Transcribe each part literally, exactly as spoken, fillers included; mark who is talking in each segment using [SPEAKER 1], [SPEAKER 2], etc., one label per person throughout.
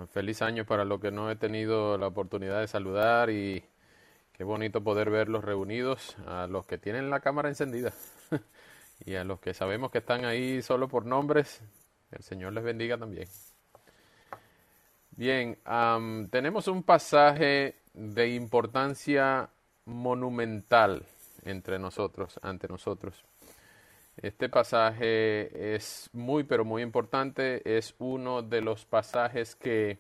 [SPEAKER 1] Ah, feliz año para los que no he tenido la oportunidad de saludar y qué bonito poder verlos reunidos, a los que tienen la cámara encendida y a los que sabemos que están ahí solo por nombres, que el Señor les bendiga también. Bien, am, tenemos un pasaje de importancia monumental entre nosotros, ante nosotros. Este pasaje es muy, pero muy importante. Es uno de los pasajes que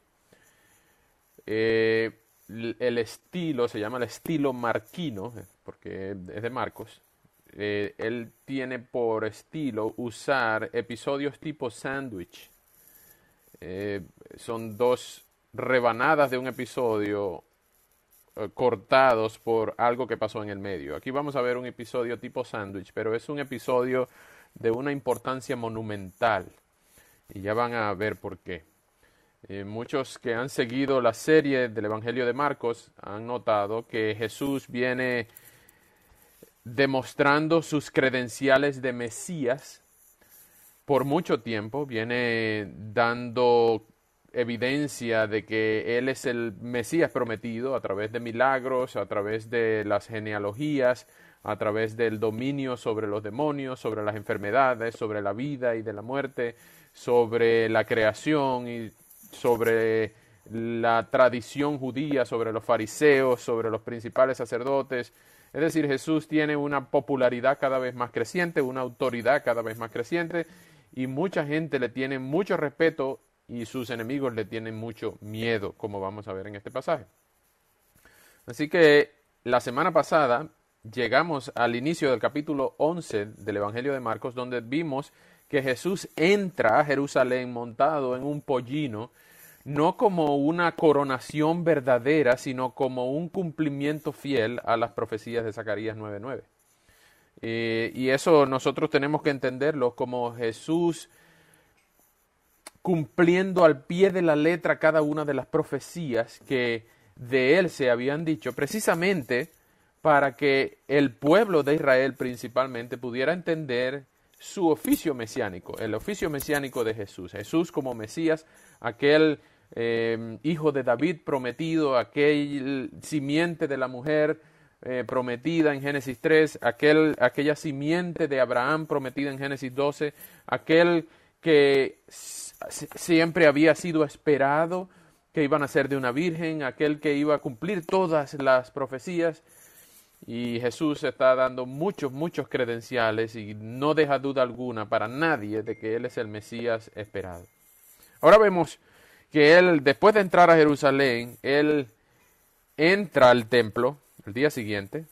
[SPEAKER 1] eh, l- el estilo, se llama el estilo marquino, eh, porque es de Marcos. Eh, él tiene por estilo usar episodios tipo sándwich. Eh, son dos rebanadas de un episodio eh, cortados por algo que pasó en el medio. Aquí vamos a ver un episodio tipo sándwich, pero es un episodio de una importancia monumental. Y ya van a ver por qué. Eh, muchos que han seguido la serie del Evangelio de Marcos han notado que Jesús viene demostrando sus credenciales de Mesías por mucho tiempo, viene dando evidencia de que Él es el Mesías prometido a través de milagros, a través de las genealogías, a través del dominio sobre los demonios, sobre las enfermedades, sobre la vida y de la muerte, sobre la creación y sobre la tradición judía, sobre los fariseos, sobre los principales sacerdotes. Es decir, Jesús tiene una popularidad cada vez más creciente, una autoridad cada vez más creciente, y mucha gente le tiene mucho respeto y sus enemigos le tienen mucho miedo, como vamos a ver en este pasaje. Así que la semana pasada llegamos al inicio del capítulo once del Evangelio de Marcos, donde vimos que Jesús entra a Jerusalén montado en un pollino, no como una coronación verdadera, sino como un cumplimiento fiel a las profecías de Zacarías nueve nueve. Eh, y eso nosotros tenemos que entenderlo como Jesús cumpliendo al pie de la letra cada una de las profecías que de él se habían dicho, precisamente para que el pueblo de Israel principalmente pudiera entender su oficio mesiánico, el oficio mesiánico de Jesús. Jesús como Mesías, aquel eh, hijo de David prometido, aquel simiente de la mujer eh, prometida en Génesis tres, aquel, aquella simiente de Abraham prometida en Génesis doce, aquel que siempre había sido esperado, que iban a ser de una virgen, aquel que iba a cumplir todas las profecías. Y Jesús está dando muchos, muchos credenciales y no deja duda alguna para nadie de que Él es el Mesías esperado. Ahora vemos que Él, después de entrar a Jerusalén, Él entra al templo el día siguiente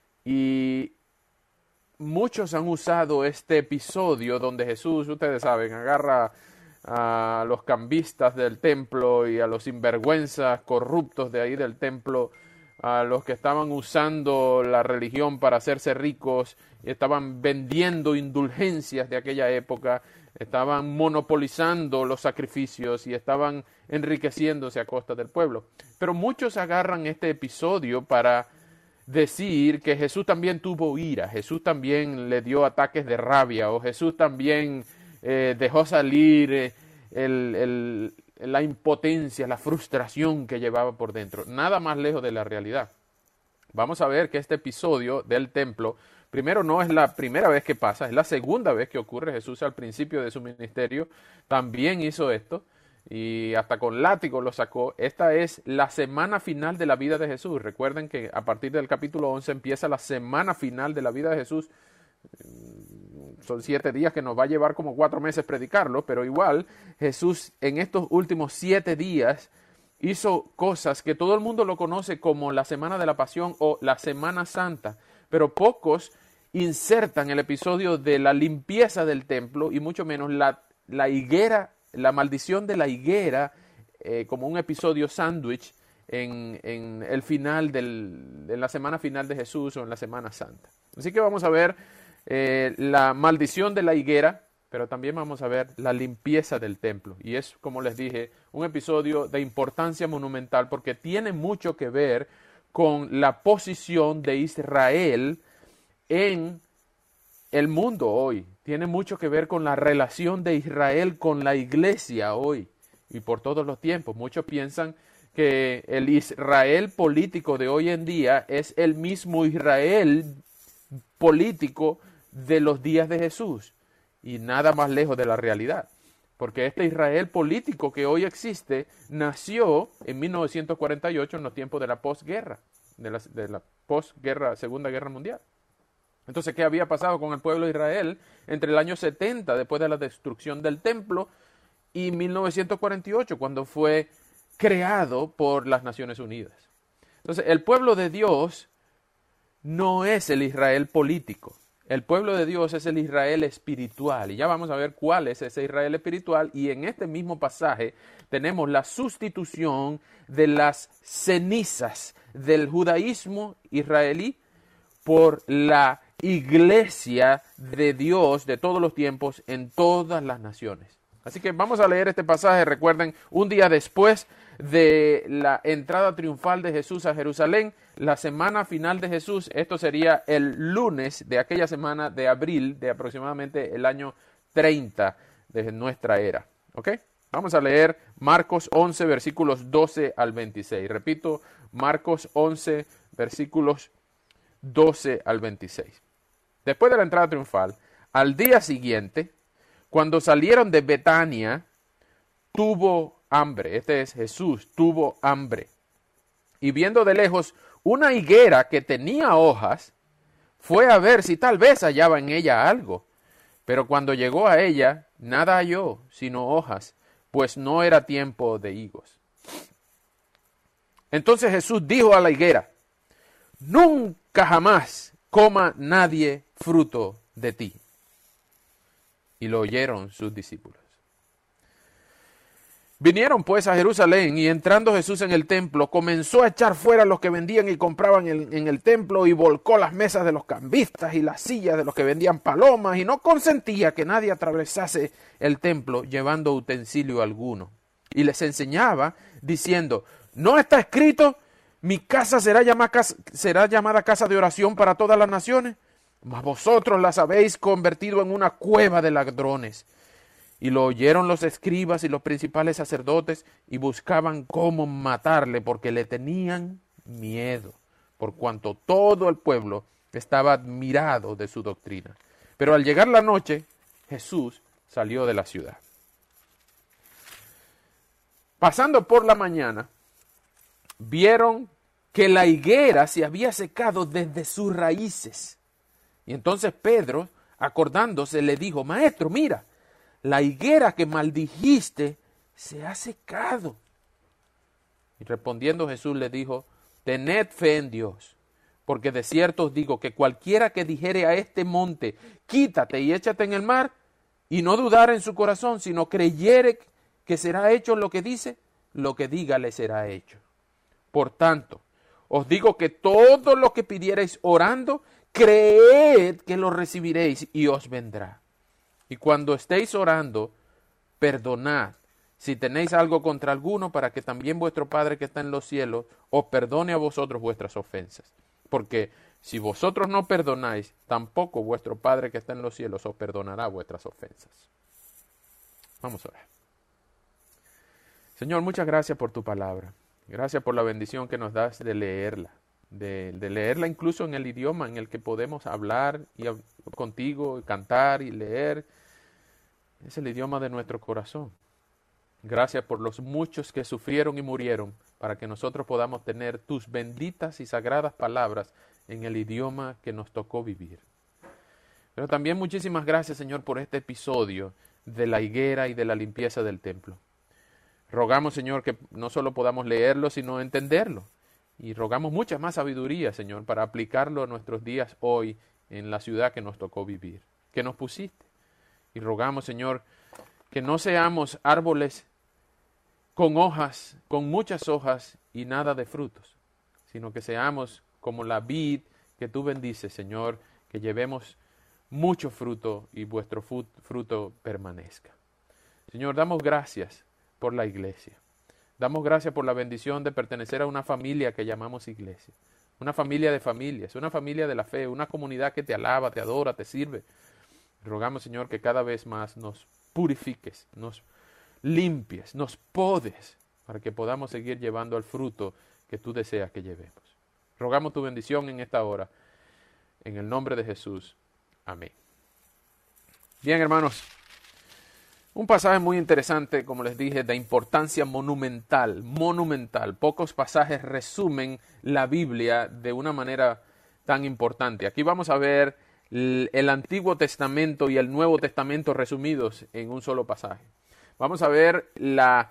[SPEAKER 1] y muchos han usado este episodio donde Jesús, ustedes saben, agarra a los cambistas del templo y a los sinvergüenzas corruptos de ahí del templo, a los que estaban usando la religión para hacerse ricos y estaban vendiendo indulgencias de aquella época, estaban monopolizando los sacrificios y estaban enriqueciéndose a costa del pueblo. Pero muchos agarran este episodio para decir que Jesús también tuvo ira, Jesús también le dio ataques de rabia, o Jesús también eh, dejó salir eh, el, el, la impotencia, la frustración que llevaba por dentro. Nada más lejos de la realidad. Vamos a ver que este episodio del templo, primero, no es la primera vez que pasa, es la segunda vez que ocurre. Jesús al principio de su ministerio también hizo esto y hasta con látigo lo sacó. Esta es la semana final de la vida de Jesús. Recuerden que a partir del capítulo once empieza la semana final de la vida de Jesús. Son siete días que nos va a llevar como cuatro meses predicarlo, pero igual Jesús en estos últimos siete días hizo cosas que todo el mundo lo conoce como la Semana de la Pasión o la Semana Santa, pero pocos insertan el episodio de la limpieza del templo y mucho menos la, la higuera, la maldición de la higuera eh, como un episodio sándwich en, en el final del, en la semana final de Jesús o en la Semana Santa. Así que vamos a ver eh, la maldición de la higuera, pero también vamos a ver la limpieza del templo. Y es, como les dije, un episodio de importancia monumental porque tiene mucho que ver con la posición de Israel en el mundo hoy. Tiene mucho que ver con la relación de Israel con la iglesia hoy. y por todos los tiempos. Muchos piensan que el Israel político de hoy en día es el mismo Israel político de los días de Jesús, y nada más lejos de la realidad. Porque este Israel político que hoy existe nació en mil novecientos cuarenta y ocho, en los tiempos de la posguerra, de la, de la posguerra, Segunda Guerra Mundial. Entonces, ¿qué había pasado con el pueblo de Israel entre el año setenta, después de la destrucción del templo, y mil novecientos cuarenta y ocho, cuando fue creado por las Naciones Unidas? Entonces, el pueblo de Dios no es el Israel político. El pueblo de Dios es el Israel espiritual, y ya vamos a ver cuál es ese Israel espiritual, y en este mismo pasaje tenemos la sustitución de las cenizas del judaísmo israelí por la iglesia de Dios de todos los tiempos en todas las naciones. Así que vamos a leer este pasaje. Recuerden, un día después de la entrada triunfal de Jesús a Jerusalén, la semana final de Jesús, esto sería el lunes de aquella semana de abril de aproximadamente el año treinta de nuestra era. ¿Ok? Vamos a leer Marcos once, versículos doce al veintiséis. Repito, Marcos once, versículos doce al veintiséis. Después de la entrada triunfal, al día siguiente, cuando salieron de Betania, tuvo hambre. Este es Jesús, tuvo hambre. Y viendo de lejos una higuera que tenía hojas, fue a ver si tal vez hallaba en ella algo. Pero cuando llegó a ella, nada halló, sino hojas, pues no era tiempo de higos. Entonces Jesús dijo a la higuera: nunca jamás coma nadie fruto de ti. Y lo oyeron sus discípulos. Vinieron pues a Jerusalén, y entrando Jesús en el templo, comenzó a echar fuera a los que vendían y compraban en, en el templo, y volcó las mesas de los cambistas y las sillas de los que vendían palomas, y no consentía que nadie atravesase el templo llevando utensilio alguno. Y les enseñaba, diciendo: ¿no está escrito, mi casa será llamada casa, será llamada casa de oración para todas las naciones? Mas vosotros las habéis convertido en una cueva de ladrones. Y lo oyeron los escribas y los principales sacerdotes, y buscaban cómo matarle, porque le tenían miedo, por cuanto todo el pueblo estaba admirado de su doctrina. Pero al llegar la noche, Jesús salió de la ciudad. Pasando por la mañana, vieron que la higuera se había secado desde sus raíces. Y entonces Pedro, acordándose, le dijo: Maestro, mira, la higuera que maldijiste se ha secado. Y respondiendo Jesús le dijo: tened fe en Dios, porque de cierto os digo que cualquiera que dijere a este monte: quítate y échate en el mar, y no dudara en su corazón, sino creyere que será hecho lo que dice, lo que diga le será hecho. Por tanto, os digo que todo lo que pidiereis orando, creed que lo recibiréis y os vendrá. Y cuando estéis orando, perdonad si tenéis algo contra alguno, para que también vuestro Padre que está en los cielos os perdone a vosotros vuestras ofensas. Porque si vosotros no perdonáis, tampoco vuestro Padre que está en los cielos os perdonará vuestras ofensas. Vamos a ver. Señor, muchas gracias por tu palabra. Gracias por la bendición que nos das de leerla. De, de leerla incluso en el idioma en el que podemos hablar y, contigo, y cantar y leer. Es el idioma de nuestro corazón. Gracias por los muchos que sufrieron y murieron para que nosotros podamos tener tus benditas y sagradas palabras en el idioma que nos tocó vivir. Pero también muchísimas gracias, Señor, por este episodio de la higuera y de la limpieza del templo. Rogamos, Señor, que no solo podamos leerlo, sino entenderlo. Y rogamos mucha más sabiduría, Señor, para aplicarlo a nuestros días hoy en la ciudad que nos tocó vivir, que nos pusiste. Y rogamos, Señor, que no seamos árboles con hojas, con muchas hojas y nada de frutos, sino que seamos como la vid que tú bendices, Señor, que llevemos mucho fruto y vuestro fruto permanezca. Señor, damos gracias por la iglesia. Damos gracias por la bendición de pertenecer a una familia que llamamos iglesia. Una familia de familias, una familia de la fe, una comunidad que te alaba, te adora, te sirve. Rogamos, Señor, que cada vez más nos purifiques, nos limpies, nos podes, para que podamos seguir llevando el fruto que tú deseas que llevemos. Rogamos tu bendición en esta hora, en el nombre de Jesús. Amén. Bien, hermanos, un pasaje muy interesante, como les dije, de importancia monumental, monumental. Pocos pasajes resumen la Biblia de una manera tan importante. Aquí vamos a ver el Antiguo Testamento y el Nuevo Testamento resumidos en un solo pasaje. Vamos a ver la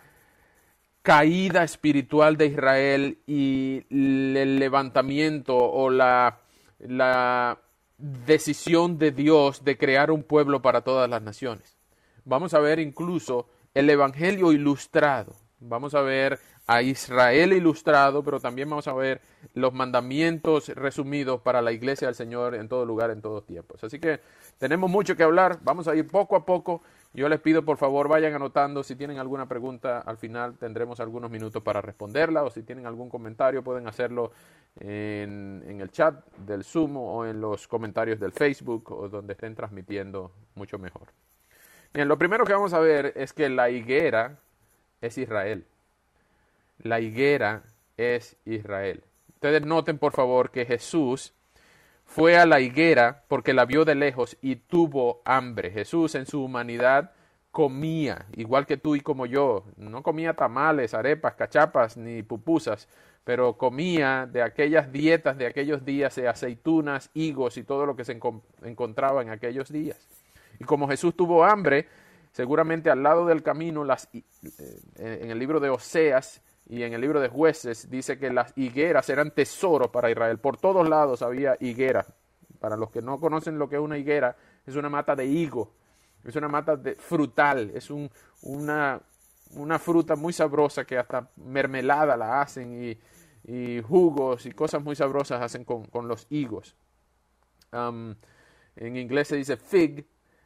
[SPEAKER 1] caída espiritual de Israel y el levantamiento o la, la decisión de Dios de crear un pueblo para todas las naciones. Vamos a ver incluso el Evangelio ilustrado. Vamos a ver a Israel ilustrado, pero también vamos a ver los mandamientos resumidos para la iglesia del Señor en todo lugar, en todos tiempos. Así que tenemos mucho que hablar. Vamos a ir poco a poco. Yo les pido, por favor, vayan anotando. Si tienen alguna pregunta, al final tendremos algunos minutos para responderla. O si tienen algún comentario, pueden hacerlo en, en el chat del Zoom o en los comentarios del Facebook o donde estén transmitiendo, mucho mejor. Bien, lo primero que vamos a ver es que la higuera es Israel. La higuera es Israel. Ustedes noten, por favor, que Jesús fue a la higuera porque la vio de lejos y tuvo hambre. Jesús en su humanidad comía, igual que tú y como yo. No comía tamales, arepas, cachapas ni pupusas, pero comía de aquellas dietas de aquellos días, de aceitunas, higos y todo lo que se enco- encontraba en aquellos días. Y como Jesús tuvo hambre, seguramente al lado del camino, las, eh, en el libro de Oseas y en el libro de Jueces, dice que las higueras eran tesoros para Israel. Por todos lados había higuera. Para los que no conocen lo que es una higuera, es una mata de higo, es una mata de frutal, es un, una, una fruta muy sabrosa que hasta mermelada la hacen y, y jugos y cosas muy sabrosas hacen con, con los higos. Um, en inglés se dice fig.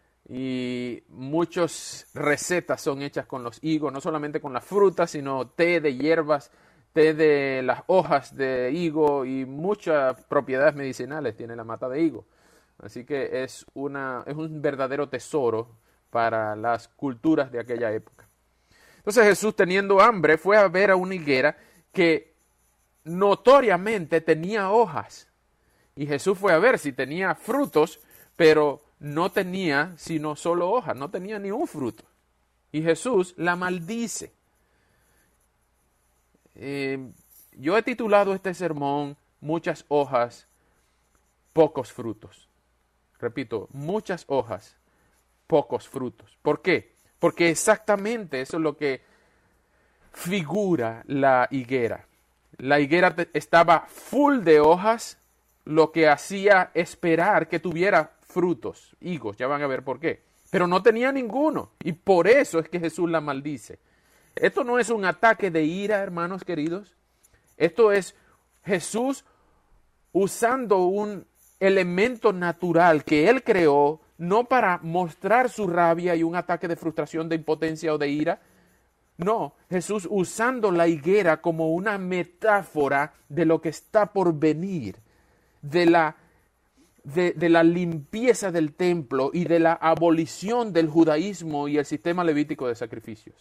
[SPEAKER 1] Y muchas recetas son hechas con los higos, no solamente con las frutas, sino té de hierbas, té de las hojas de higo y muchas propiedades medicinales tiene la mata de higo. Así que es, una, es un verdadero tesoro para las culturas de aquella época. Entonces Jesús, teniendo hambre, fue a ver a una higuera que notoriamente tenía hojas. Y Jesús fue a ver si tenía frutos, pero no tenía sino solo hojas, no tenía ni un fruto. Y Jesús la maldice. Eh, yo he titulado este sermón Muchas hojas, pocos frutos. Repito, muchas hojas, pocos frutos. ¿Por qué? Porque exactamente eso es lo que figura la higuera. La higuera estaba full de hojas, lo que hacía esperar que tuviera frutos, higos, ya van a ver por qué. Pero no tenía ninguno, y por eso es que Jesús la maldice. Esto no es un ataque de ira, hermanos queridos. Esto es Jesús usando un elemento natural que Él creó, no para mostrar su rabia y un ataque de frustración, de impotencia o de ira. No, Jesús usando la higuera como una metáfora de lo que está por venir, de la De, de la limpieza del templo y de la abolición del judaísmo y el sistema levítico de sacrificios.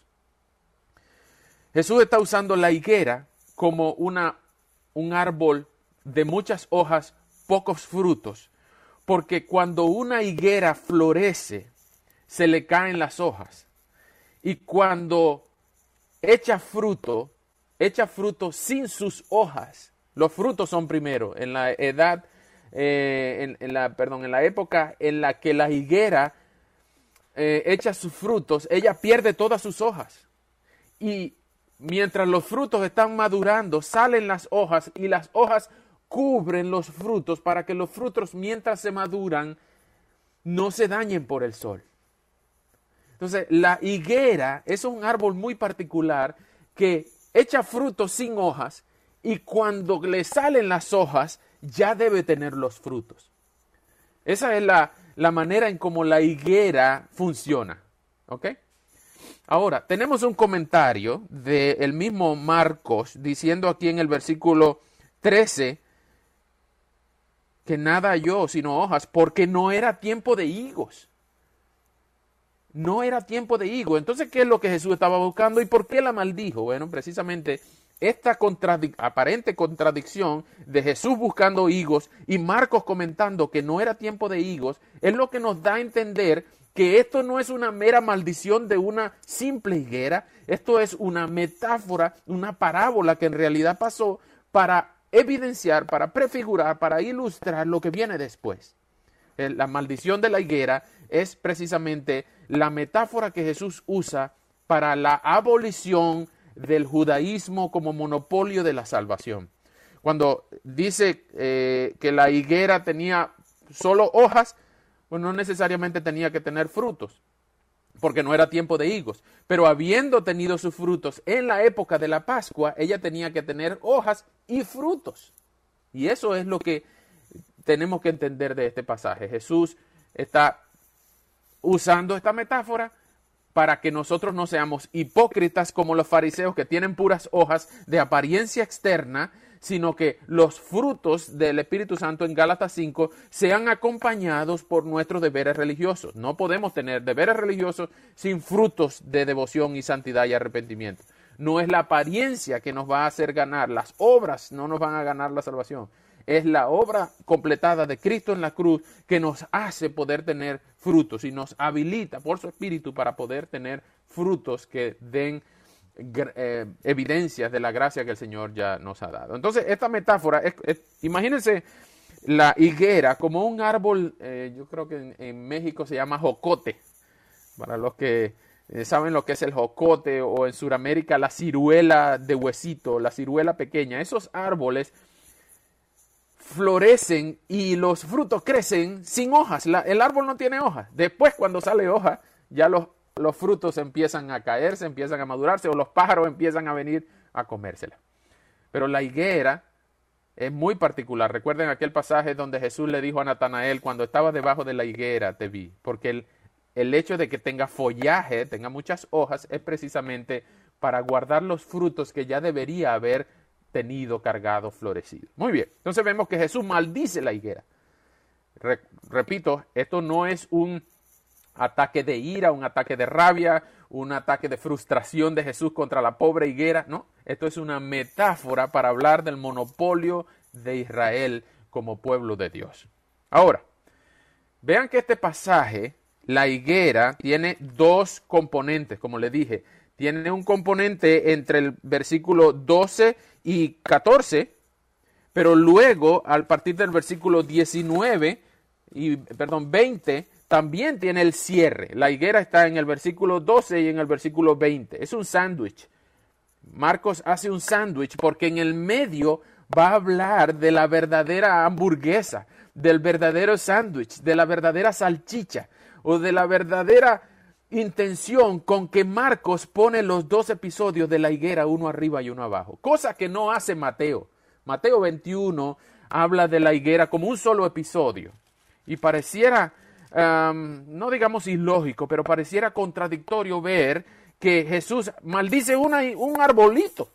[SPEAKER 1] Jesús está usando la higuera como una, un árbol de muchas hojas, pocos frutos, porque cuando una higuera florece, se le caen las hojas. Y cuando echa fruto, echa fruto sin sus hojas. Los frutos son primero, en la edad Eh, en, en, la, perdón, en la época en la que la higuera eh, echa sus frutos, ella pierde todas sus hojas. Y mientras los frutos están madurando, salen las hojas y las hojas cubren los frutos para que los frutos, mientras se maduran, no se dañen por el sol. Entonces, la higuera es un árbol muy particular que echa frutos sin hojas y cuando le salen las hojas, ya debe tener los frutos. Esa es la, la manera en cómo la higuera funciona. ¿Ok? Ahora, tenemos un comentario del mismo Marcos diciendo aquí en el versículo trece que nada halló sino hojas porque no era tiempo de higos. no era tiempo de higo. Entonces, ¿qué es lo que Jesús estaba buscando y por qué la maldijo? Bueno, precisamente esta contradic- aparente contradicción de Jesús buscando higos y Marcos comentando que no era tiempo de higos es lo que nos da a entender que esto no es una mera maldición de una simple higuera, esto es una metáfora, una parábola que en realidad pasó para evidenciar, para prefigurar, para ilustrar lo que viene después. La maldición de la higuera es precisamente la metáfora que Jesús usa para la abolición del judaísmo como monopolio de la salvación. Cuando dice eh, que la higuera tenía solo hojas, pues no necesariamente tenía que tener frutos, porque no era tiempo de higos. Pero habiendo tenido sus frutos en la época de la Pascua, ella tenía que tener hojas y frutos. Y eso es lo que tenemos que entender de este pasaje. Jesús está usando esta metáfora para que nosotros no seamos hipócritas como los fariseos que tienen puras hojas de apariencia externa, sino que los frutos del Espíritu Santo en Gálatas cinco sean acompañados por nuestros deberes religiosos. No podemos tener deberes religiosos sin frutos de devoción y santidad y arrepentimiento. No es la apariencia que nos va a hacer ganar, las obras no nos van a ganar la salvación. Es la obra completada de Cristo en la cruz que nos hace poder tener frutos y nos habilita por su Espíritu para poder tener frutos que den eh, evidencias de la gracia que el Señor ya nos ha dado. Entonces, esta metáfora, es, es, imagínense la higuera como un árbol, eh, yo creo que en, en México se llama jocote, para los que eh, saben lo que es el jocote, o en Sudamérica la ciruela de huesito, la ciruela pequeña. Esos árboles florecen y los frutos crecen sin hojas. La, el árbol no tiene hojas. Después, cuando sale hoja, ya los, los frutos empiezan a caerse, empiezan a madurarse, o los pájaros empiezan a venir a comérsela. Pero la higuera es muy particular. Recuerden aquel pasaje donde Jesús le dijo a Natanael: cuando estaba debajo de la higuera te vi. Porque el, el hecho de que tenga follaje, tenga muchas hojas, es precisamente para guardar los frutos que ya debería haber tenido, cargado, florecido. Muy bien, entonces vemos que Jesús maldice la higuera. Re- repito, esto no es un ataque de ira, un ataque de rabia, un ataque de frustración de Jesús contra la pobre higuera, no. Esto es una metáfora para hablar del monopolio de Israel como pueblo de Dios. Ahora, vean que este pasaje, la higuera, tiene dos componentes, como le dije. Tiene un componente entre el versículo doce y catorce, pero luego, al partir del versículo diecinueve, y, perdón, veinte, también tiene el cierre. La higuera está en el versículo doce y en el versículo veinte. Es un sándwich. Marcos hace un sándwich porque en el medio va a hablar de la verdadera hamburguesa, del verdadero sándwich, de la verdadera salchicha o de la verdadera intención con que Marcos pone los dos episodios de la higuera uno arriba y uno abajo, cosa que no hace Mateo. Mateo veintiuno habla de la higuera como un solo episodio y pareciera, um, no digamos ilógico, pero pareciera contradictorio ver que Jesús maldice una, un arbolito,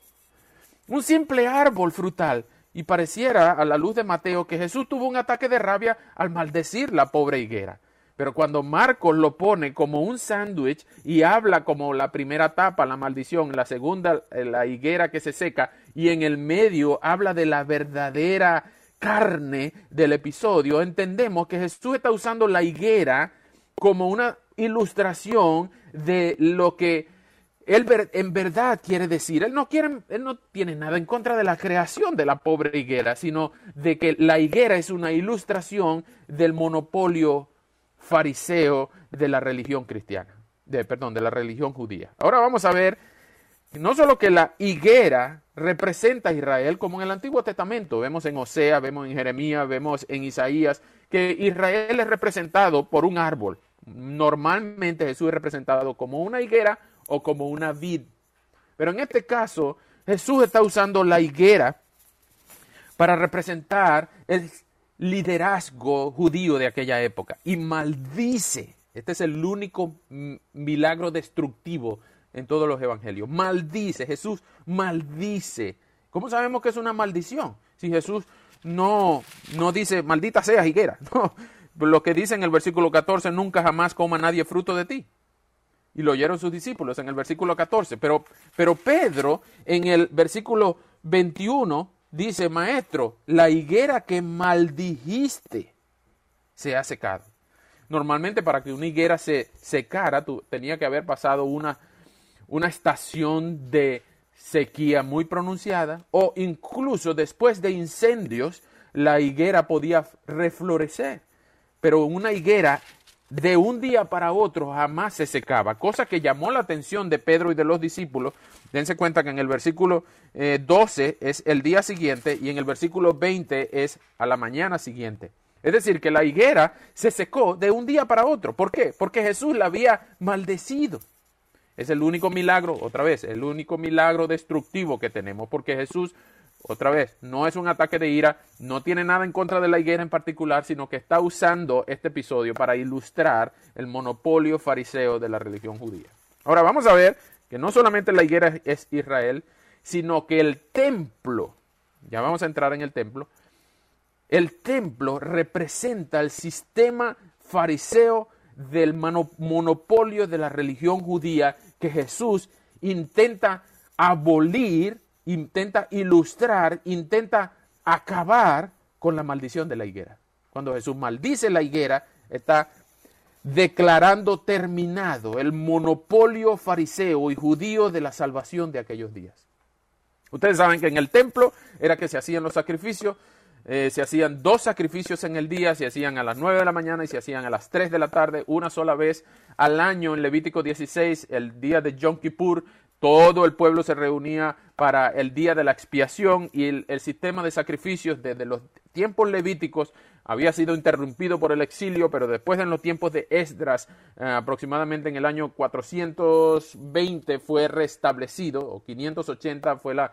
[SPEAKER 1] un simple árbol frutal, y pareciera a la luz de Mateo que Jesús tuvo un ataque de rabia al maldecir la pobre higuera. Pero cuando Marcos lo pone como un sándwich y habla como la primera etapa, la maldición, la segunda, la higuera que se seca, y en el medio habla de la verdadera carne del episodio, entendemos que Jesús está usando la higuera como una ilustración de lo que él en verdad quiere decir. Él no quiere, él no tiene nada en contra de la creación de la pobre higuera, sino de que la higuera es una ilustración del monopolio fariseo de la religión cristiana, de, perdón, de la religión judía. Ahora vamos a ver no solo que la higuera representa a Israel, como en el Antiguo Testamento, vemos en Osea, vemos en Jeremías, vemos en Isaías, que Israel es representado por un árbol. Normalmente Jesús es representado como una higuera o como una vid. Pero en este caso, Jesús está usando la higuera para representar el liderazgo judío de aquella época y maldice. Este es el único milagro destructivo en todos los evangelios. Maldice, Jesús maldice. ¿Cómo sabemos que es una maldición? Si Jesús no, no dice, maldita sea higuera. No, lo que dice en el versículo catorce, nunca jamás coma nadie fruto de ti. y lo oyeron sus discípulos en el versículo catorce. Pero, pero Pedro en el versículo veintiuno dice, maestro, la higuera que maldijiste se ha secado. Normalmente para que una higuera se secara, tú, tenía que haber pasado una, una estación de sequía muy pronunciada, o incluso después de incendios, la higuera podía reflorecer. Pero una higuera de un día para otro jamás se secaba, cosa que llamó la atención de Pedro y de los discípulos. Dense cuenta que en el versículo eh, doce es el día siguiente y en el versículo veinte es a la mañana siguiente. Es decir, que la higuera se secó de un día para otro. ¿Por qué? Porque Jesús la había maldecido. Es el único milagro, otra vez, el único milagro destructivo que tenemos, porque Jesús, otra vez, no es un ataque de ira, no tiene nada en contra de la higuera en particular, sino que está usando este episodio para ilustrar el monopolio fariseo de la religión judía. Ahora vamos a ver que no solamente la higuera es Israel, sino que el templo, ya vamos a entrar en el templo, el templo representa el sistema fariseo del monopolio de la religión judía que Jesús intenta abolir, intenta ilustrar, intenta acabar con la maldición de la higuera. Cuando Jesús maldice la higuera, está declarando terminado el monopolio fariseo y judío de la salvación de aquellos días. Ustedes saben que en el templo era que se hacían los sacrificios. Eh, se hacían dos sacrificios en el día, se hacían a las nueve de la mañana y se hacían a las tres de la tarde, una sola vez al año. En Levítico dieciséis, el día de Yom Kippur, todo el pueblo se reunía para el día de la expiación, y el, el sistema de sacrificios desde los tiempos levíticos había sido interrumpido por el exilio, pero después en los tiempos de Esdras, eh, aproximadamente en el año cuatrocientos veinte fue restablecido, o quinientos ochenta fue la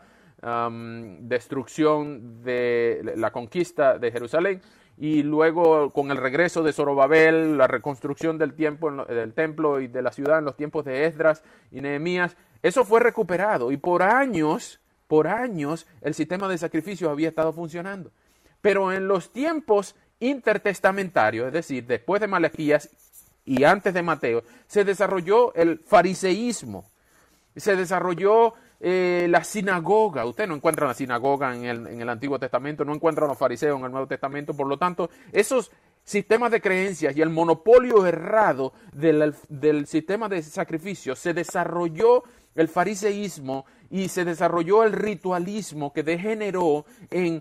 [SPEAKER 1] Um, destrucción de la conquista de Jerusalén, y luego con el regreso de Zorobabel, la reconstrucción del, tiempo, del templo y de la ciudad en los tiempos de Esdras y Nehemías, eso fue recuperado, y por años, por años el sistema de sacrificios había estado funcionando. Pero en los tiempos intertestamentarios, es decir, después de Malaquías y antes de Mateo, se desarrolló el fariseísmo, se desarrolló Eh, la sinagoga. Usted no encuentra una sinagoga en el, en el Antiguo Testamento, no encuentra a los fariseos en el Nuevo Testamento. Por lo tanto, esos sistemas de creencias y el monopolio errado del, del sistema de sacrificios, se desarrolló el fariseísmo y se desarrolló el ritualismo, que degeneró en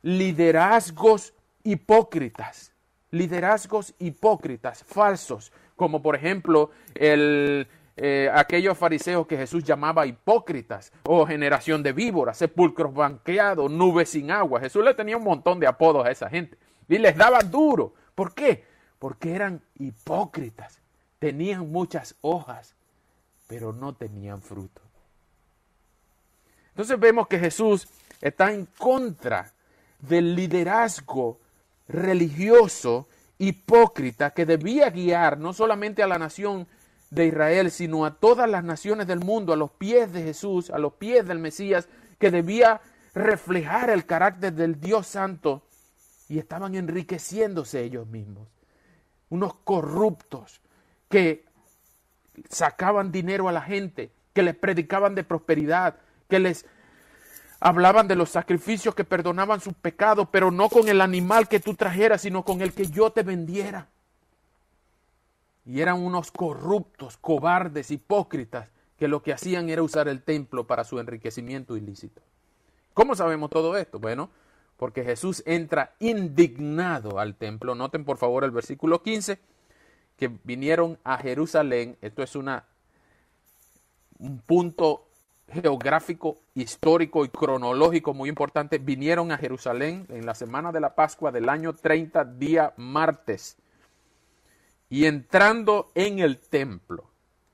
[SPEAKER 1] liderazgos hipócritas, liderazgos hipócritas, falsos, como por ejemplo el Eh, aquellos fariseos que Jesús llamaba hipócritas, o generación de víboras, sepulcros banqueados, nubes sin agua. Jesús le tenía un montón de apodos a esa gente y les daba duro. ¿Por qué? Porque eran hipócritas, tenían muchas hojas, pero no tenían fruto. Entonces vemos que Jesús está en contra del liderazgo religioso hipócrita que debía guiar no solamente a la nación de Israel, sino a todas las naciones del mundo, a los pies de Jesús, a los pies del Mesías, que debía reflejar el carácter del Dios Santo, y estaban enriqueciéndose ellos mismos. Unos corruptos que sacaban dinero a la gente, que les predicaban de prosperidad, que les hablaban de los sacrificios que perdonaban sus pecados, pero no con el animal que tú trajeras, sino con el que yo te vendiera. Y eran unos corruptos, cobardes, hipócritas, que lo que hacían era usar el templo para su enriquecimiento ilícito. ¿Cómo sabemos todo esto? Bueno, porque Jesús entra indignado al templo. Noten por favor el versículo quince, que vinieron a Jerusalén. Esto es una, un punto geográfico, histórico y cronológico muy importante. Vinieron a Jerusalén en la semana de la Pascua del año treinta, día martes. Y entrando en el templo,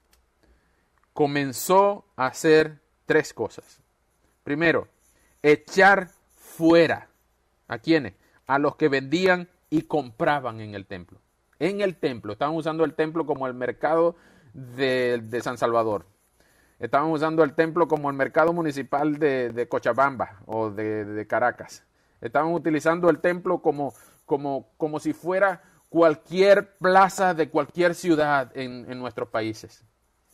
[SPEAKER 1] comenzó a hacer tres cosas. Primero, echar fuera. ¿A quiénes? A los que vendían y compraban en el templo. En el templo. Estaban usando el templo como el mercado de, de San Salvador. Estaban usando el templo como el mercado municipal de, de Cochabamba o de, de Caracas. Estaban utilizando el templo como, como, como si fuera cualquier plaza de cualquier ciudad en, en nuestros países.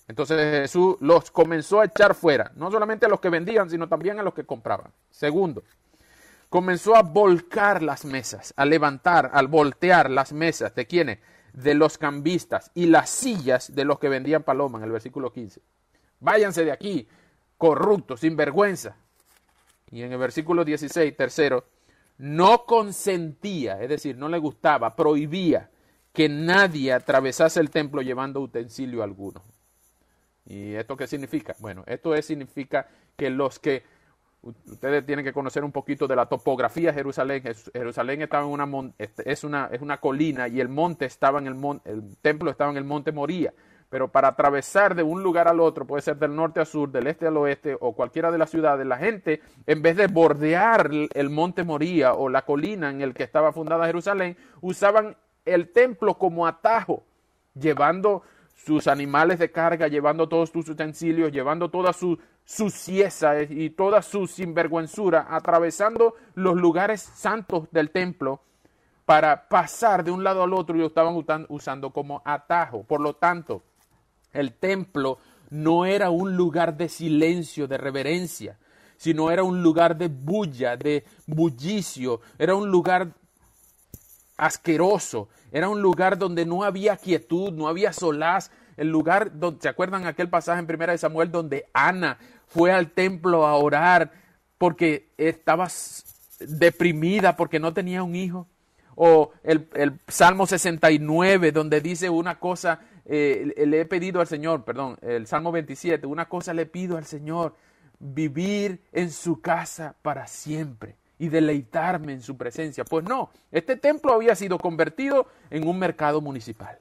[SPEAKER 1] Entonces Jesús los comenzó a echar fuera, no solamente a los que vendían, sino también a los que compraban. Segundo, comenzó a volcar las mesas, a levantar, al voltear las mesas. ¿De quiénes? De los cambistas y las sillas de los que vendían paloma, en el versículo quince. Váyanse de aquí, corruptos, sin vergüenza. Y en el versículo dieciséis, tercero, no consentía, es decir, no le gustaba, prohibía que nadie atravesase el templo llevando utensilio alguno. ¿Y esto qué significa? Bueno, esto es, significa que los que, ustedes tienen que conocer un poquito de la topografía de Jerusalén. Jerusalén estaba en una, es una, es una colina y el monte estaba en el monte, el templo estaba en el monte Moría. Pero para atravesar de un lugar al otro, puede ser del norte a sur, del este al oeste o cualquiera de las ciudades, la gente, en vez de bordear el monte Moría o la colina en el que estaba fundada Jerusalén, usaban el templo como atajo, llevando sus animales de carga, llevando todos sus utensilios, llevando toda su suciedad y toda su sinvergüenzura, atravesando los lugares santos del templo para pasar de un lado al otro y lo estaban usando como atajo. Por lo tanto, el templo no era un lugar de silencio, de reverencia, sino era un lugar de bulla, de bullicio, era un lugar asqueroso, era un lugar donde no había quietud, no había solaz, el lugar donde, ¿se acuerdan aquel pasaje en Primera de Samuel donde Ana fue al templo a orar porque estaba deprimida porque no tenía un hijo? O el, el Salmo sesenta y nueve donde dice una cosa, eh, le he pedido al Señor, perdón, el Salmo veintisiete, una cosa le pido al Señor, vivir en su casa para siempre y deleitarme en su presencia. Pues no, este templo había sido convertido en un mercado municipal.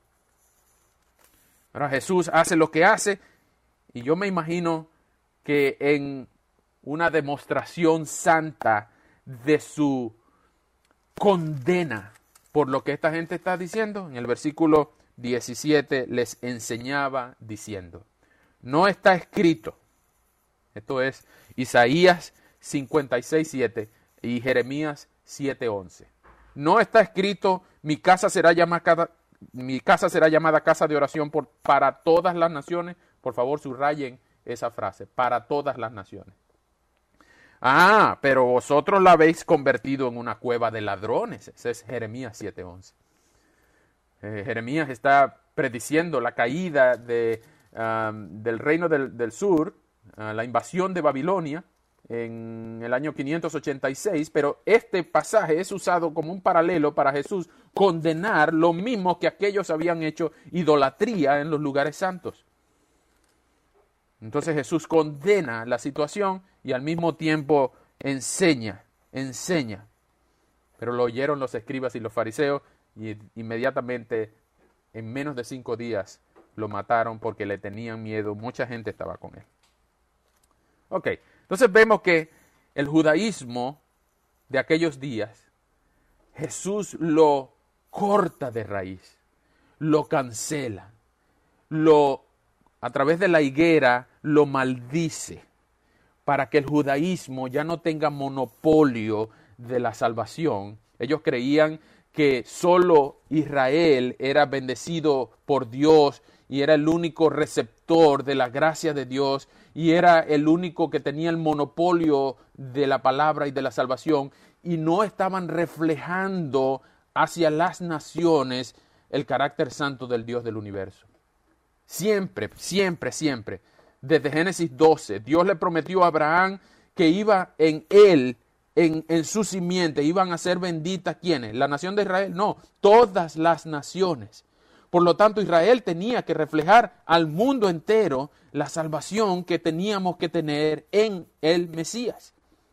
[SPEAKER 1] Ahora Jesús hace lo que hace y yo me imagino que en una demostración santa de su condena por lo que esta gente está diciendo, en el versículo diecisiete les enseñaba diciendo, no está escrito, esto es Isaías cincuenta y seis, siete y Jeremías siete, once. No está escrito, mi casa será llamada, mi casa será llamada casa de oración por, para todas las naciones. Por favor, subrayen esa frase, para todas las naciones. Ah, pero vosotros la habéis convertido en una cueva de ladrones. Ese es Jeremías siete, once. Eh, Jeremías está prediciendo la caída de, um, del reino del, del sur, uh, la invasión de Babilonia, en el año quinientos ochenta y seis, pero este pasaje es usado como un paralelo para Jesús condenar lo mismo que aquellos habían hecho idolatría en los lugares santos. Entonces Jesús condena la situación y al mismo tiempo enseña, enseña. Pero lo oyeron los escribas y los fariseos y inmediatamente en menos de cinco días lo mataron porque le tenían miedo. Mucha gente estaba con él. Ok. Entonces vemos que el judaísmo de aquellos días, Jesús lo corta de raíz, lo cancela, lo, a través de la higuera lo maldice, para que el judaísmo ya no tenga monopolio de la salvación. Ellos creían que solo Israel era bendecido por Dios y era el único receptor de la gracia de Dios y era el único que tenía el monopolio de la palabra y de la salvación y no estaban reflejando hacia las naciones el carácter santo del Dios del universo. Siempre, siempre, siempre, desde Génesis doce, Dios le prometió a Abraham que iba en él, en, en su simiente, iban a ser benditas, ¿quiénes? ¿La nación de Israel? No, todas las naciones. Por lo tanto, Israel tenía que reflejar al mundo entero la salvación que teníamos que tener en el Mesías.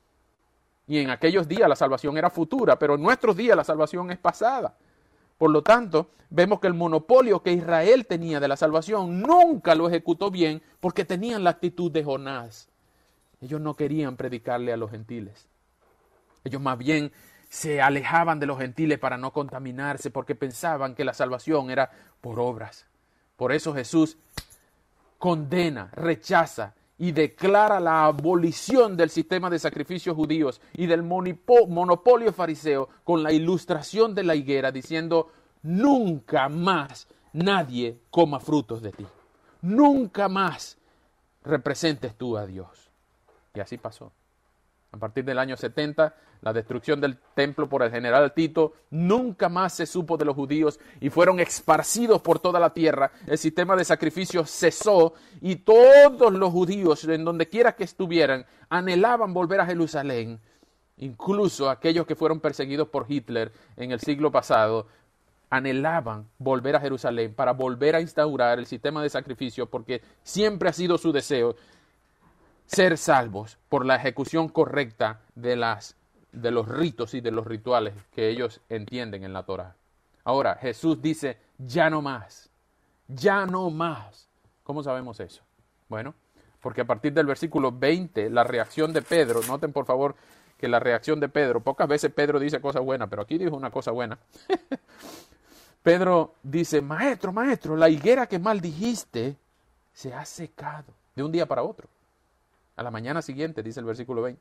[SPEAKER 1] Y en aquellos días la salvación era futura, pero en nuestros días la salvación es pasada. Por lo tanto, vemos que el monopolio que Israel tenía de la salvación nunca lo ejecutó bien porque tenían la actitud de Jonás. Ellos no querían predicarle a los gentiles. Ellos más bien se alejaban de los gentiles para no contaminarse porque pensaban que la salvación era por obras. Por eso Jesús condena, rechaza y declara la abolición del sistema de sacrificios judíos y del monopolio fariseo con la ilustración de la higuera diciendo nunca más nadie coma frutos de ti. nunca más representes tú a Dios. Y así pasó. A partir del año setenta, la destrucción del templo por el general Tito, nunca más se supo de los judíos y fueron esparcidos por toda la tierra. El sistema de sacrificios cesó y todos los judíos, en donde quiera que estuvieran, anhelaban volver a Jerusalén. Incluso aquellos que fueron perseguidos por Hitler en el siglo pasado, anhelaban volver a Jerusalén para volver a instaurar el sistema de sacrificio, porque siempre ha sido su deseo ser salvos por la ejecución correcta de, las, de los ritos y de los rituales que ellos entienden en la Torá. Ahora, Jesús dice, ya no más, ya no más. ¿Cómo sabemos eso? Bueno, porque a partir del versículo veinte, la reacción de Pedro, noten por favor que la reacción de Pedro, pocas veces Pedro dice cosas buenas, pero aquí dijo una cosa buena. Pedro dice, maestro, maestro, la higuera que maldijiste se ha secado de un día para otro. A la mañana siguiente, dice el versículo veinte.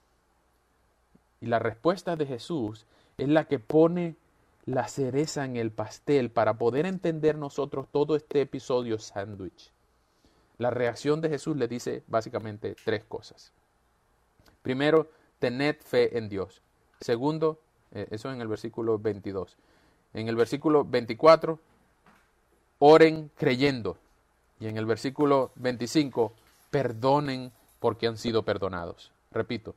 [SPEAKER 1] Y la respuesta de Jesús es la que pone la cereza en el pastel para poder entender nosotros todo este episodio sándwich. La reacción de Jesús le dice básicamente tres cosas. Primero, tened fe en Dios. Segundo, eh, eso en el versículo veintidós. En el versículo veinticuatro, oren creyendo. Y en el versículo veinticinco, perdonen porque han sido perdonados. Repito,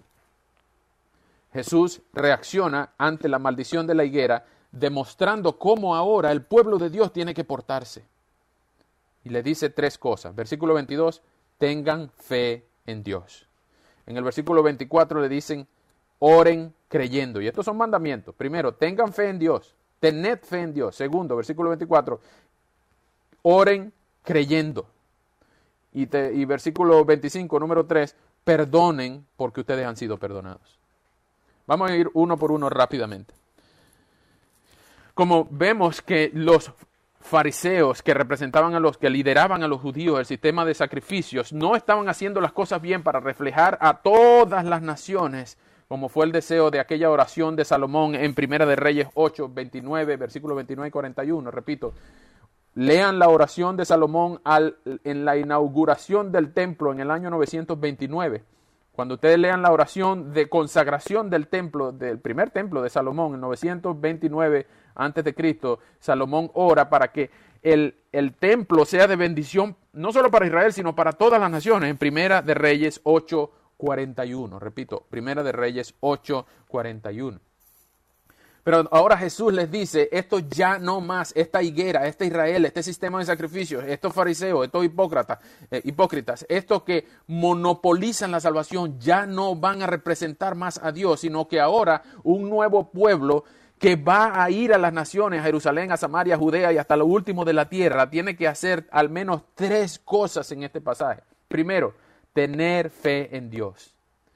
[SPEAKER 1] Jesús reacciona ante la maldición de la higuera, demostrando cómo ahora el pueblo de Dios tiene que portarse. Y le dice tres cosas. Versículo veintidós, tengan fe en Dios. En el versículo veinticuatro le dicen, oren creyendo. Y estos son mandamientos. Primero, tengan fe en Dios. Tened fe en Dios. Segundo, versículo veinticuatro, oren creyendo. Y, te, y versículo veinticinco, número tres, perdonen porque ustedes han sido perdonados. Vamos a ir uno por uno rápidamente. Como vemos que los fariseos que representaban a los, que lideraban a los judíos el sistema de sacrificios, no estaban haciendo las cosas bien para reflejar a todas las naciones, como fue el deseo de aquella oración de Salomón en Primera de Reyes ocho, veintinueve, versículo veintinueve y cuarenta y uno, repito. Lean la oración de Salomón al, en la inauguración del templo en el año novecientos veintinueve. Cuando ustedes lean la oración de consagración del templo, del primer templo de Salomón en novecientos veintinueve antes de Cristo, Salomón ora para que el, el templo sea de bendición no solo para Israel, sino para todas las naciones, en Primera de Reyes ocho, cuarenta y uno. Repito, Primera de Reyes ocho, cuarenta y uno. Pero ahora Jesús les dice, esto ya no más, esta higuera, este Israel, este sistema de sacrificios, estos fariseos, estos hipócritas, eh, hipócritas, estos que monopolizan la salvación, ya no van a representar más a Dios, sino que ahora un nuevo pueblo que va a ir a las naciones, a Jerusalén, a Samaria, a Judea y hasta lo último de la tierra, tiene que hacer al menos tres cosas en este pasaje. Primero, tener fe en Dios.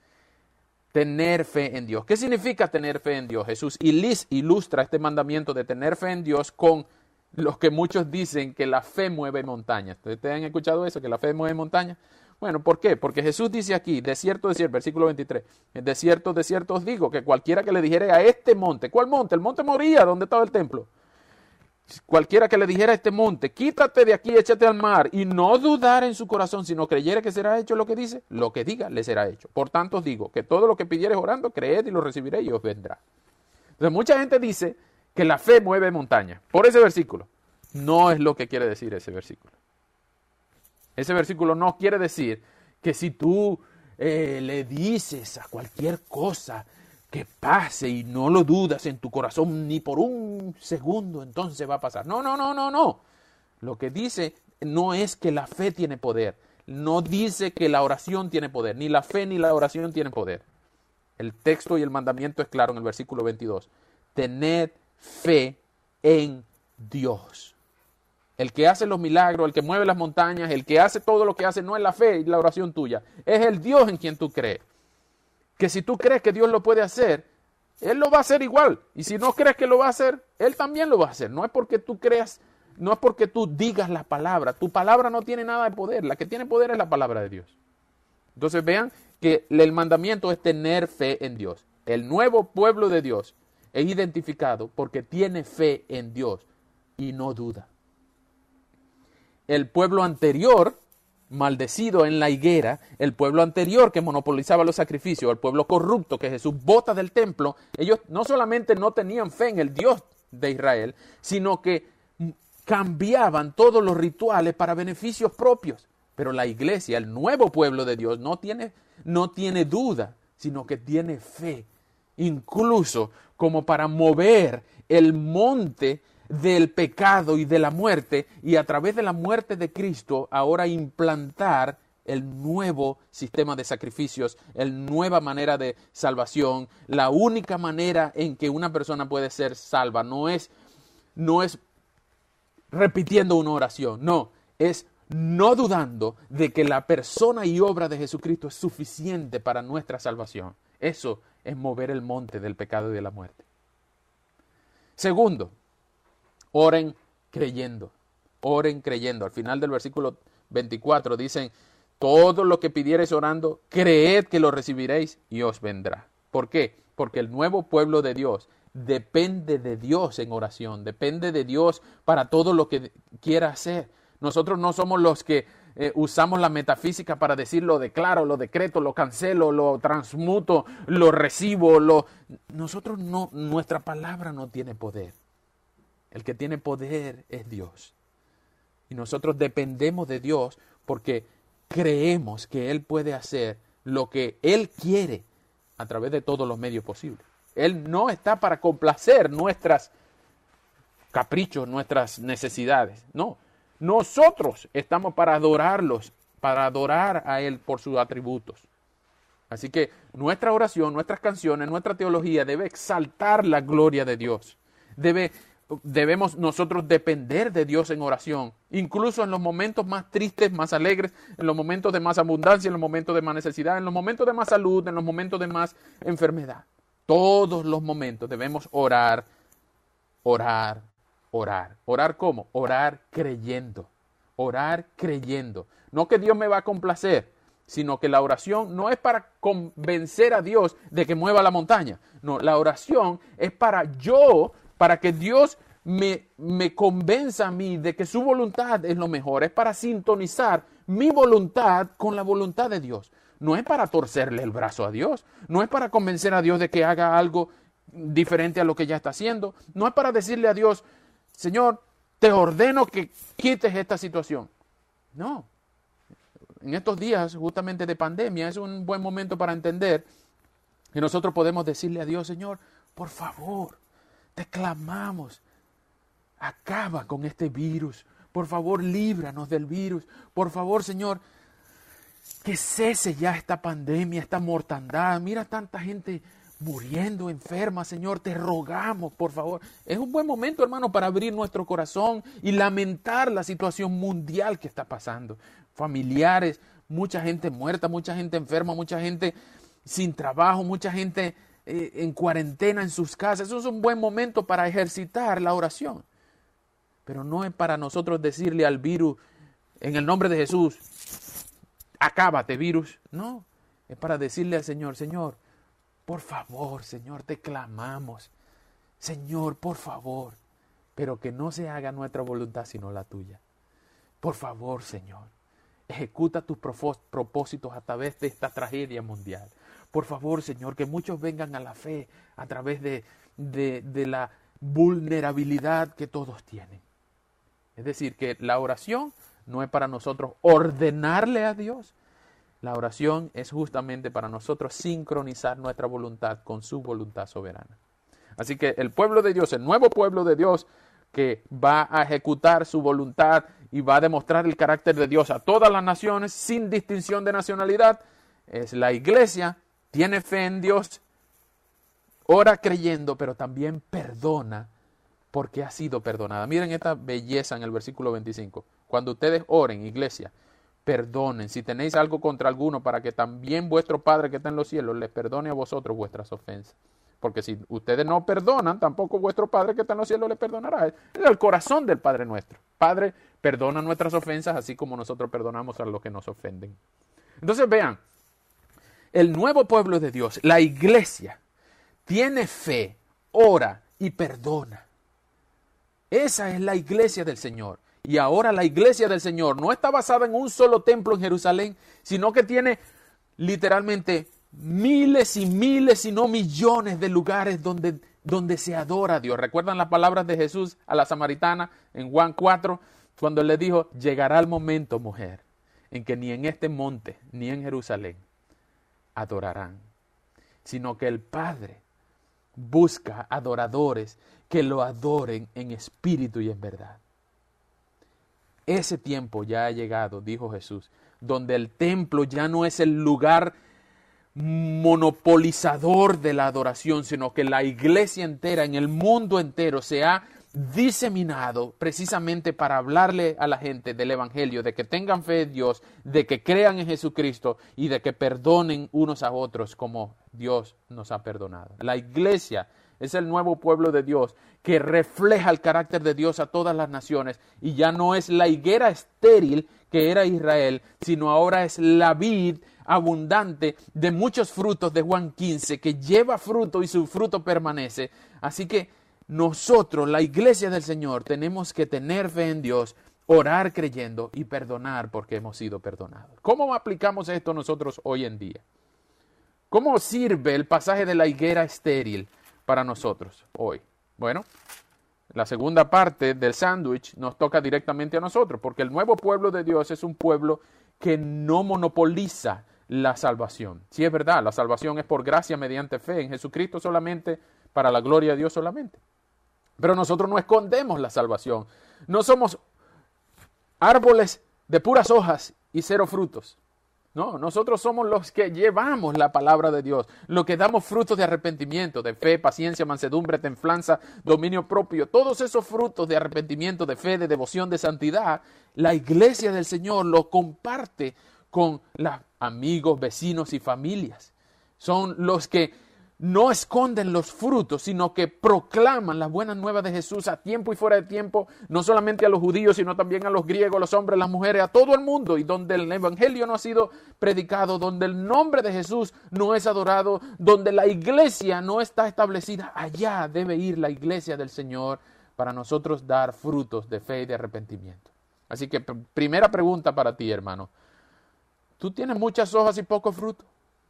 [SPEAKER 1] Tener fe en Dios. ¿Qué significa tener fe en Dios? Jesús ilustra este mandamiento de tener fe en Dios con los que muchos dicen que la fe mueve montañas. ¿Ustedes han escuchado eso? ¿Que la fe mueve montañas? Bueno, ¿por qué? Porque Jesús dice aquí, de cierto, de cierto, versículo veintitrés, de cierto, de cierto os digo, que cualquiera que le dijera a este monte, ¿cuál monte? El monte Moría, donde estaba el templo. Cualquiera que le dijera a este monte, quítate de aquí, échate al mar, y no dudar en su corazón, sino creyere que será hecho lo que dice, lo que diga le será hecho. Por tanto os digo, que todo lo que pidiereis orando, creed y lo recibiréis y os vendrá. Entonces mucha gente dice que la fe mueve montañas, por ese versículo. No es lo que quiere decir ese versículo. Ese versículo no quiere decir que si tú eh, le dices a cualquier cosa que pase y no lo dudas en tu corazón ni por un segundo, entonces va a pasar. No, no, no, no, no. Lo que dice no es que la fe tiene poder. No dice que la oración tiene poder. Ni la fe ni la oración tienen poder. El texto y el mandamiento es claro en el versículo veintidós. Tened fe en Dios. El que hace los milagros, el que mueve las montañas, el que hace todo lo que hace no es la fe y la oración tuya. Es el Dios en quien tú crees. Que si tú crees que Dios lo puede hacer, Él lo va a hacer igual. Y si no crees que lo va a hacer, Él también lo va a hacer. No es porque tú creas, no es porque tú digas la palabra. Tu palabra no tiene nada de poder. La que tiene poder es la palabra de Dios. Entonces vean que el mandamiento es tener fe en Dios. El nuevo pueblo de Dios es identificado porque tiene fe en Dios y no duda. el pueblo anterior, maldecido en la higuera, el pueblo anterior que monopolizaba los sacrificios, el pueblo corrupto que Jesús bota del templo, ellos no solamente no tenían fe en el Dios de Israel, sino que cambiaban todos los rituales para beneficios propios. Pero la iglesia, el nuevo pueblo de Dios, no tiene, no tiene duda, sino que tiene fe, incluso como para mover el monte del pecado y de la muerte, y a través de la muerte de Cristo ahora implantar el nuevo sistema de sacrificios, la nueva manera de salvación. La única manera en que una persona puede ser salva no es, no es repitiendo una oración, no, es no dudando de que la persona y obra de Jesucristo es suficiente para nuestra salvación. Eso es mover el monte del pecado y de la muerte. Segundo, oren creyendo, oren creyendo. Al final del versículo veinticuatro dicen, todo lo que pidiereis orando, creed que lo recibiréis y os vendrá. ¿Por qué? Porque el nuevo pueblo de Dios depende de Dios en oración, depende de Dios para todo lo que quiera hacer. Nosotros no somos los que eh, usamos la metafísica para decir lo declaro, lo decreto, lo cancelo, lo transmuto, lo recibo. Lo... Nosotros no, nuestra palabra no tiene poder. El que tiene poder es Dios. Y nosotros dependemos de Dios porque creemos que Él puede hacer lo que Él quiere a través de todos los medios posibles. Él no está para complacer nuestros caprichos, nuestras necesidades. No, nosotros estamos para adorarlos, para adorar a Él por sus atributos. Así que nuestra oración, nuestras canciones, nuestra teología debe exaltar la gloria de Dios. Debe Debemos nosotros depender de Dios en oración, incluso en los momentos más tristes, más alegres, en los momentos de más abundancia, en los momentos de más necesidad, en los momentos de más salud, en los momentos de más enfermedad. Todos los momentos debemos orar, orar, orar. ¿Orar cómo? Orar creyendo, orar creyendo. No que Dios me va a complacer, sino que la oración no es para convencer a Dios de que mueva la montaña. No, la oración es para yo... para que Dios me, me convenza a mí de que su voluntad es lo mejor. Es para sintonizar mi voluntad con la voluntad de Dios. No es para torcerle el brazo a Dios. No es para convencer a Dios de que haga algo diferente a lo que ya está haciendo. No es para decirle a Dios, Señor, te ordeno que quites esta situación. No. En estos días justamente de pandemia es un buen momento para entender que nosotros podemos decirle a Dios, Señor, por favor, te clamamos, acaba con este virus. Por favor, líbranos del virus. Por favor, Señor, que cese ya esta pandemia, esta mortandad. Mira tanta gente muriendo, enferma, Señor. Te rogamos, por favor. Es un buen momento, hermano, para abrir nuestro corazón y lamentar la situación mundial que está pasando. Familiares, mucha gente muerta, mucha gente enferma, mucha gente sin trabajo, mucha gente en cuarentena en sus casas. Eso es un buen momento para ejercitar la oración. Pero no es para nosotros decirle al virus, en el nombre de Jesús, acábate virus. No, es para decirle al Señor, Señor, por favor, Señor, te clamamos. Señor, por favor, pero que no se haga nuestra voluntad sino la tuya. Por favor, Señor, ejecuta tus propósitos a través de esta tragedia mundial. Por favor, Señor, que muchos vengan a la fe a través de, de, de la vulnerabilidad que todos tienen. Es decir, que la oración no es para nosotros ordenarle a Dios. La oración es justamente para nosotros sincronizar nuestra voluntad con su voluntad soberana. Así que el pueblo de Dios, el nuevo pueblo de Dios que va a ejecutar su voluntad y va a demostrar el carácter de Dios a todas las naciones sin distinción de nacionalidad, es la iglesia. Tiene fe en Dios, ora creyendo, pero también perdona porque ha sido perdonada. Miren esta belleza en el versículo veinticinco. Cuando ustedes oren, iglesia, perdonen. Si tenéis algo contra alguno, para que también vuestro Padre que está en los cielos les perdone a vosotros vuestras ofensas. Porque si ustedes no perdonan, tampoco vuestro Padre que está en los cielos les perdonará. Es el corazón del Padre nuestro. Padre, perdona nuestras ofensas, así como nosotros perdonamos a los que nos ofenden. Entonces vean, el nuevo pueblo de Dios, la iglesia, tiene fe, ora y perdona. Esa es la iglesia del Señor. Y ahora la iglesia del Señor no está basada en un solo templo en Jerusalén, sino que tiene literalmente miles y miles, si no millones de lugares donde, donde se adora a Dios. ¿Recuerdan las palabras de Jesús a la samaritana en Juan cuatro? Cuando le dijo, llegará el momento, mujer, en que ni en este monte, ni en Jerusalén, adorarán, sino que el Padre busca adoradores que lo adoren en espíritu y en verdad. Ese tiempo ya ha llegado, dijo Jesús, donde el templo ya no es el lugar monopolizador de la adoración, sino que la iglesia entera, en el mundo entero, se ha diseminado precisamente para hablarle a la gente del evangelio, de que tengan fe en Dios, de que crean en Jesucristo y de que perdonen unos a otros como Dios nos ha perdonado. La iglesia es el nuevo pueblo de Dios que refleja el carácter de Dios a todas las naciones y ya no es la higuera estéril que era Israel, sino ahora es la vid abundante de muchos frutos de Juan quince, que lleva fruto y su fruto permanece. Así que nosotros, la iglesia del Señor, tenemos que tener fe en Dios, orar creyendo y perdonar porque hemos sido perdonados. ¿Cómo aplicamos esto nosotros hoy en día? ¿Cómo sirve el pasaje de la higuera estéril para nosotros hoy? Bueno, la segunda parte del sándwich nos toca directamente a nosotros, porque el nuevo pueblo de Dios es un pueblo que no monopoliza la salvación. Sí, es verdad, la salvación es por gracia mediante fe en Jesucristo solamente, para la gloria de Dios solamente. Pero nosotros no escondemos la salvación. No somos árboles de puras hojas y cero frutos. No, nosotros somos los que llevamos la palabra de Dios, los que damos frutos de arrepentimiento, de fe, paciencia, mansedumbre, templanza, dominio propio. Todos esos frutos de arrepentimiento, de fe, de devoción, de santidad, la iglesia del Señor lo comparte con los amigos, vecinos y familias. Son los que no esconden los frutos, sino que proclaman las buenas nuevas de Jesús a tiempo y fuera de tiempo, no solamente a los judíos, sino también a los griegos, a los hombres, a las mujeres, a todo el mundo, y donde el evangelio no ha sido predicado, donde el nombre de Jesús no es adorado, donde la iglesia no está establecida, allá debe ir la iglesia del Señor para nosotros dar frutos de fe y de arrepentimiento. Así que primera pregunta para ti, hermano. ¿Tú tienes muchas hojas y poco fruto?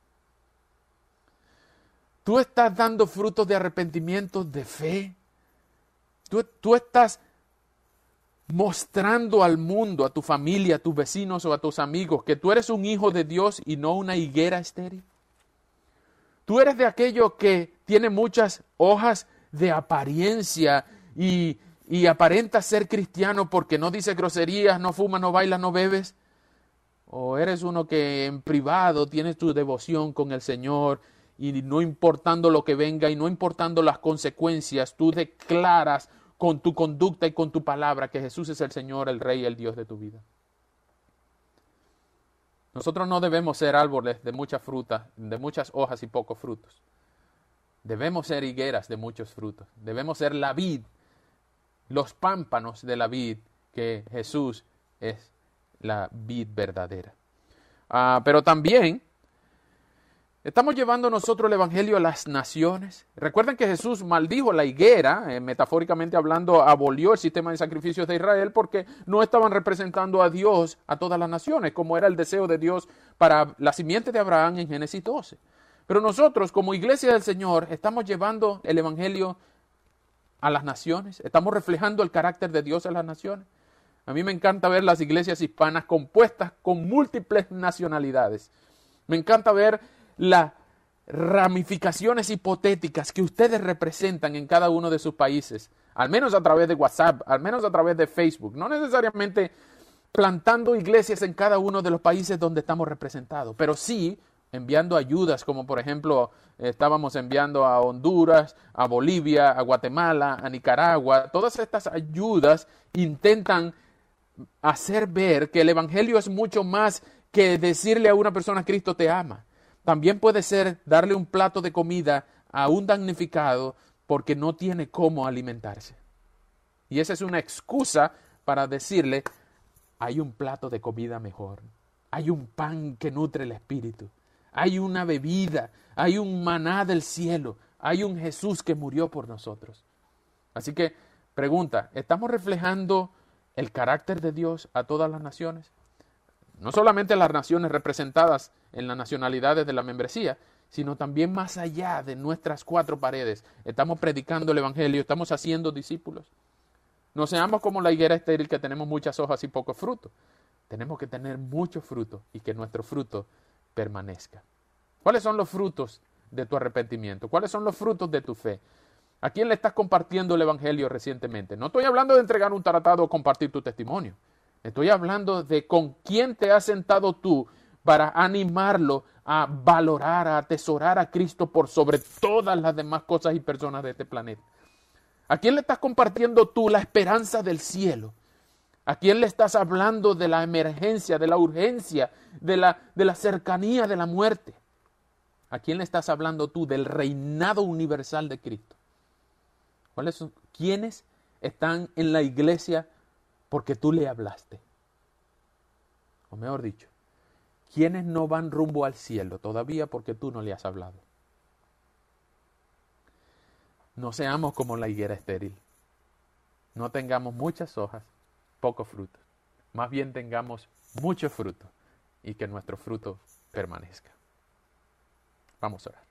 [SPEAKER 1] ¿Tú estás dando frutos de arrepentimiento, de fe? ¿Tú, tú estás mostrando al mundo, a tu familia, a tus vecinos o a tus amigos que tú eres un hijo de Dios y no una higuera estéril? ¿Tú eres de aquello que tiene muchas hojas de apariencia y, y aparenta ser cristiano porque no dice groserías, no fuma, no baila, no bebes? ¿O eres uno que en privado tienes tu devoción con el Señor y no importando lo que venga y no importando las consecuencias, tú declaras con tu conducta y con tu palabra que Jesús es el Señor, el Rey, el Dios de tu vida? Nosotros no debemos ser árboles de mucha fruta, de muchas hojas y pocos frutos. Debemos ser higueras de muchos frutos. Debemos ser la vid, los pámpanos de la vid, que Jesús es la vid verdadera. Uh, pero también estamos llevando nosotros el evangelio a las naciones. Recuerden que Jesús maldijo la higuera, eh, metafóricamente hablando, abolió el sistema de sacrificios de Israel porque no estaban representando a Dios a todas las naciones, como era el deseo de Dios para la simiente de Abraham en Génesis doce. Pero nosotros, como iglesia del Señor, estamos llevando el evangelio a las naciones, estamos reflejando el carácter de Dios a las naciones. A mí me encanta ver las iglesias hispanas compuestas con múltiples nacionalidades. Me encanta ver las ramificaciones hipotéticas que ustedes representan en cada uno de sus países, al menos a través de WhatsApp, al menos a través de Facebook, no necesariamente plantando iglesias en cada uno de los países donde estamos representados, pero sí enviando ayudas, como por ejemplo estábamos enviando a Honduras, a Bolivia, a Guatemala, a Nicaragua. Todas estas ayudas intentan hacer ver que el evangelio es mucho más que decirle a una persona Cristo te ama. También puede ser darle un plato de comida a un damnificado porque no tiene cómo alimentarse. Y esa es una excusa para decirle, hay un plato de comida mejor, hay un pan que nutre el espíritu, hay una bebida, hay un maná del cielo, hay un Jesús que murió por nosotros. Así que, pregunta, ¿estamos reflejando el carácter de Dios a todas las naciones. No solamente las naciones representadas en las nacionalidades de la membresía, sino también más allá de nuestras cuatro paredes. Estamos predicando el Evangelio, estamos haciendo discípulos. No seamos como la higuera estéril que tenemos muchas hojas y poco fruto. Tenemos que tener mucho fruto y que nuestro fruto permanezca. ¿Cuáles son los frutos de tu arrepentimiento? ¿Cuáles son los frutos de tu fe? ¿A quién le estás compartiendo el Evangelio recientemente? No estoy hablando de entregar un tratado o compartir tu testimonio. Estoy hablando de con quién te has sentado tú para animarlo a valorar, a atesorar a Cristo por sobre todas las demás cosas y personas de este planeta. ¿A quién le estás compartiendo tú la esperanza del cielo? ¿A quién le estás hablando de la emergencia, de la urgencia, de la, de la cercanía de la muerte? ¿A quién le estás hablando tú del reinado universal de Cristo? ¿Cuáles son? ¿Quiénes están en la iglesia porque tú le hablaste? O mejor dicho, ¿quiénes no van rumbo al cielo todavía porque tú no le has hablado? No seamos como la higuera estéril. No tengamos muchas hojas, poco fruto. Más bien tengamos mucho fruto y que nuestro fruto permanezca. Vamos a orar.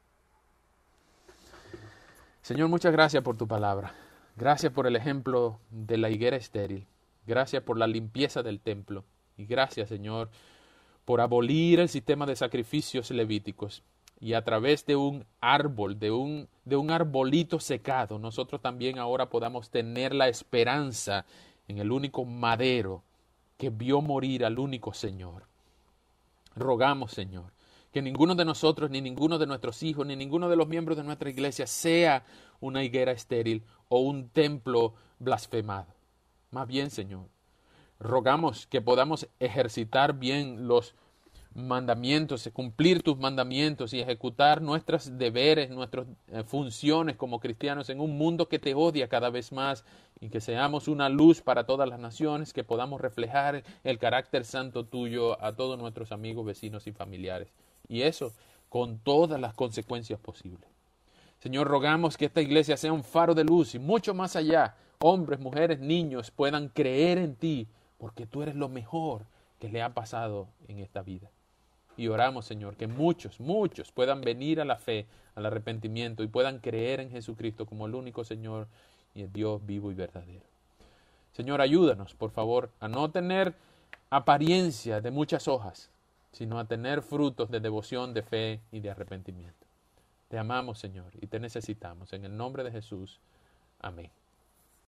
[SPEAKER 1] Señor, muchas gracias por tu palabra. Gracias por el ejemplo de la higuera estéril. Gracias por la limpieza del templo. Y gracias, Señor, por abolir el sistema de sacrificios levíticos. Y a través de un árbol, de un, de un arbolito secado, nosotros también ahora podamos tener la esperanza en el único madero que vio morir al único Señor. Rogamos, Señor, que ninguno de nosotros, ni ninguno de nuestros hijos, ni ninguno de los miembros de nuestra iglesia sea una higuera estéril o un templo blasfemado. Más bien, Señor, rogamos que podamos ejercitar bien los mandamientos, cumplir tus mandamientos y ejecutar nuestros deberes, nuestras eh, funciones como cristianos en un mundo que te odia cada vez más, y que seamos una luz para todas las naciones, que podamos reflejar el carácter santo tuyo a todos nuestros amigos, vecinos y familiares. Y eso con todas las consecuencias posibles. Señor, rogamos que esta iglesia sea un faro de luz y mucho más allá, hombres, mujeres, niños puedan creer en ti, porque tú eres lo mejor que le ha pasado en esta vida. Y oramos, Señor, que muchos, muchos puedan venir a la fe, al arrepentimiento y puedan creer en Jesucristo como el único Señor y el Dios vivo y verdadero. Señor, ayúdanos, por favor, a no tener apariencia de muchas hojas, sino a tener frutos de devoción, de fe y de arrepentimiento. Te amamos, Señor, y te necesitamos. En el nombre de Jesús. Amén.